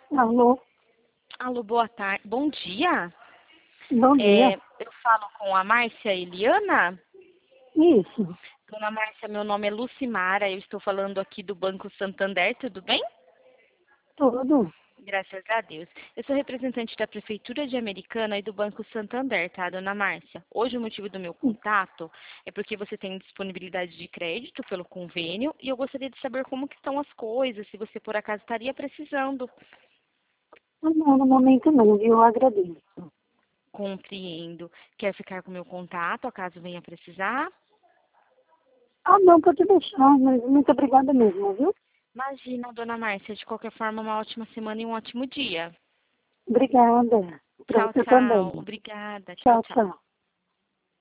Alô, Alô, boa tarde. Bom dia. bom dia. Eu falo com a Márcia Eliana. Isso, Dona Márcia, meu nome é Lucimara. Eu estou falando aqui do Banco Santander, tudo bem? tudo. Graças a Deus. Eu sou representante da Prefeitura de Americana e do Banco Santander, tá, dona Márcia? Hoje o motivo do meu contato é porque você tem disponibilidade de crédito pelo convênio e eu gostaria de saber como que estão as coisas, se você por acaso estaria precisando. Ah, não, no momento não, viu? Eu agradeço. Compreendo. Quer ficar com o meu contato, acaso venha precisar? Ah, não, pode deixar, mas muito obrigada mesmo, viu? Imagina, dona Márcia, de qualquer forma, uma ótima semana e um ótimo dia. Obrigada. Para Tchau, você também. tchau. Obrigada. Tchau, Tchau, tchau. tchau.